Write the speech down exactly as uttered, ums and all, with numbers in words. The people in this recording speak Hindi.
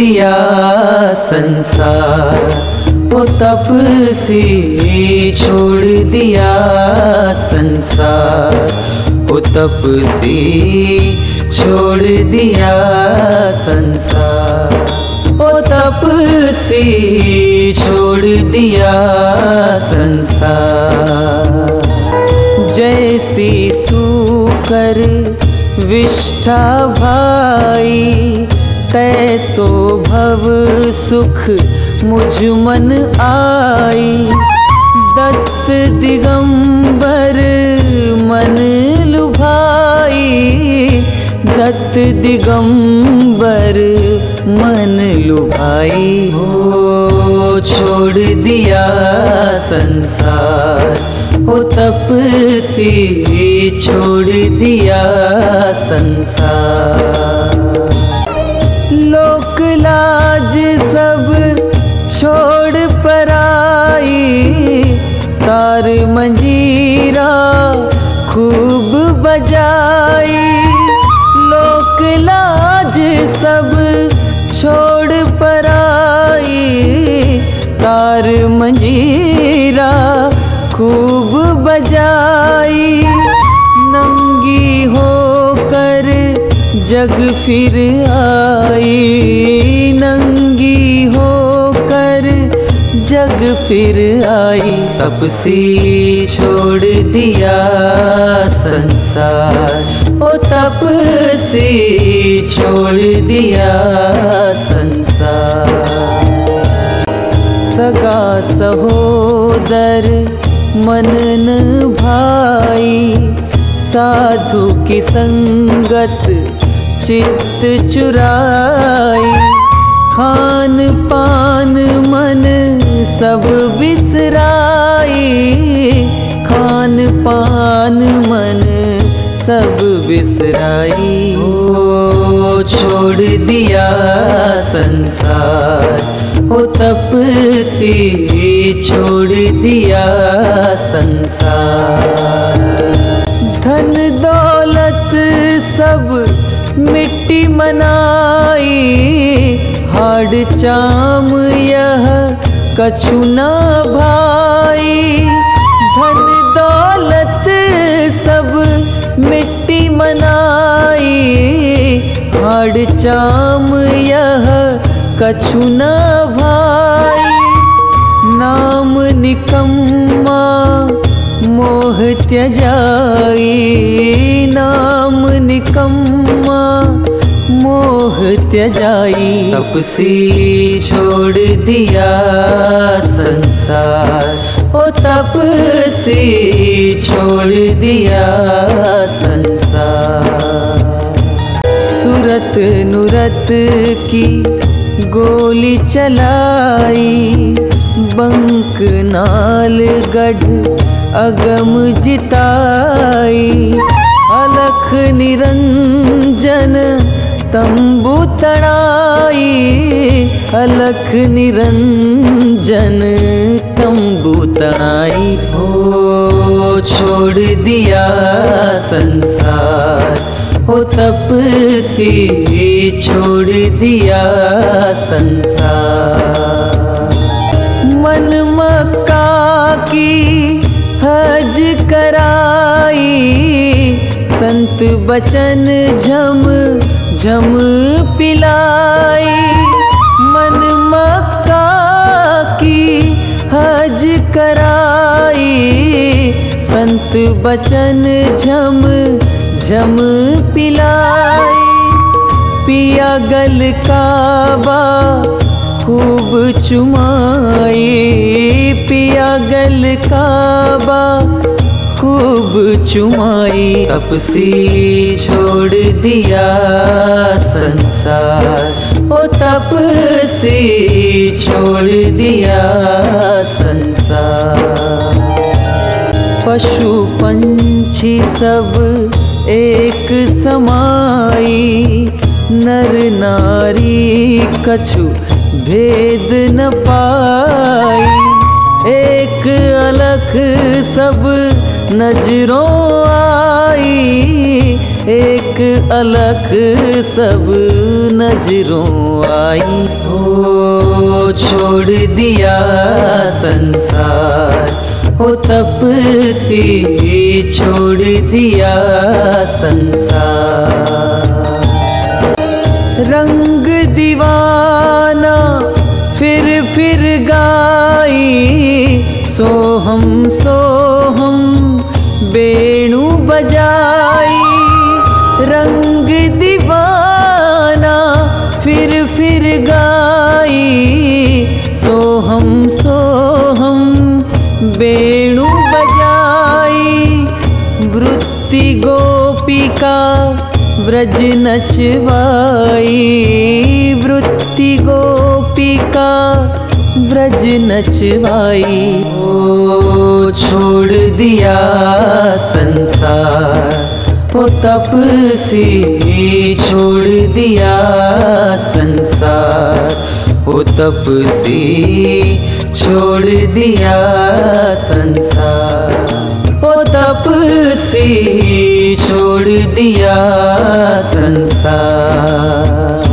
दिया संसार, ओ तपसी छोड़ दिया संसार, ओ तपसी छोड़ दिया संसार, ओ तपसी छोड़ दिया संसार। जैसी सूकर विष्ठा भाई, तैसो भव सुख मुझ मन आई। दत्त दिगंबर मन लुभाई, दत्त दिगंबर मन लुभाई। हो छोड़ दिया संसार, ओ तपसी छोड़ दिया संसार। लोक लाज सब छोड़ पराई, तार मंजीरा खूब बजाई। लोक लाज सब छोड़ पराई, तार मंजीरा खूब बजाई। नंगी होकर जग फिर आई, नंगी होकर जग फिर आई। तपसी छोड़ दिया संसार, ओ तपसी छोड़ दिया संसार। सगा सहोदर मनन भाई, साधु की संगत चित्त चुराई। खान पान मन सब बिसराई, खान पान मन सब बिसराई। ओ छोड़ दिया संसार, ओ तपसी छोड़ दिया संसार। धन दौलत सब मिट्टी मनाई, हाड़ चाम यह कछु न भाई। धन दौलत सब मिट्टी मनाई, हाड़ चाम यह कछु न भाई। नाम निकम्मा मोह त्यजाई, नाम निकम्मा मोह त्यजाई। तपसी छोड़ दिया संसार, ओ तपसी छोड़ दिया संसार। सुरत नुरत की गोली चलाई, बंक नाल गढ़ अगम जिताई। अलख निरंजन तंबू तड़ाई, अलख निरंजन तंबू तड़ाई। हो छोड़ दिया संसार, ओ तपसी छोड़ दिया संसार। मन मक्का की हज कराई, संत बचन झम झम पिलाई। मन मक्का की हज कराई, संत बचन झम झम पिलाई। पिया गल काबा खूब चुमाई, पिया गल काबा खूब चुमाई। तपसी छोड़ दिया संसार, ओ तपसी छोड़ दिया संसार। पशु पंछी सब एक समाई, नर नारी कछु भेद न पाई। एक अलख सब नजरों आई, एक अलग सब नजरों आई। ओ छोड़ दिया संसार, ओ तपसी छोड़ दिया संसार। रंग दीवाना फिर फिर गाई, सोहम सोहम बेणु बजाई। रंग दीवाना फिर फिर गाई, सोहम सोहम बेणु बजाई। वृत्ति गोपिका व्रज नचवाई, वृत्ति गोपिका व्रज नचवाई। ओ छोड़ दिया संसार, ओ तपसी छोड़ दिया संसार, ओ तपसी छोड़ दिया संसार, ओ तपसी छोड़ दिया संसार।